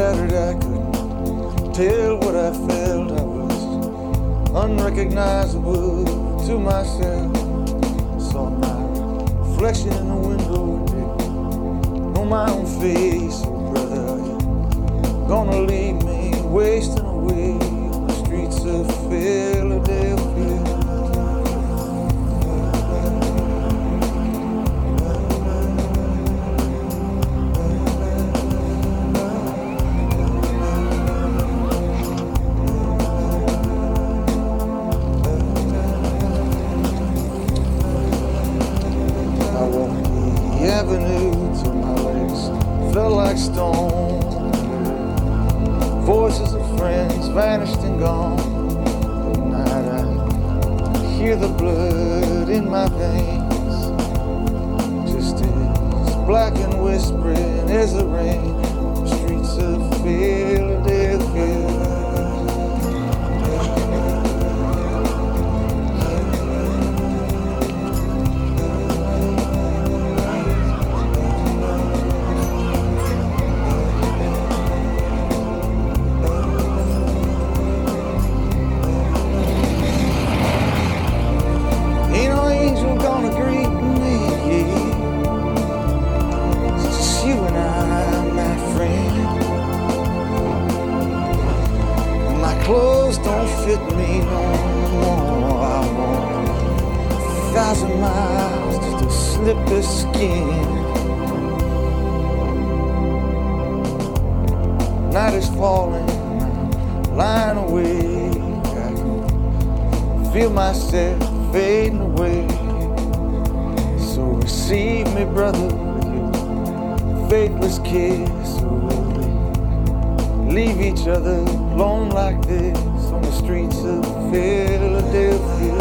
shattered, I couldn't tell what I felt. I was unrecognizable to myself. Saw my reflection in the window and didn't know my own face. Oh brother, you're gonna leave me wasting away on the streets of Philadelphia. Avenue till my legs felt like stone. Voices of friends vanished and gone. At night I hear the blood in my veins, just as black and whispering as the rain. The streets of Philadelphia. Clothes don't fit me no more. I walk 1,000 miles just to slip this skin. Night is falling, I'm lying awake. I can feel myself fading away. So receive me, brother, with your faithless kiss. So we'll leave each other alone like this on the streets of Philadelphia.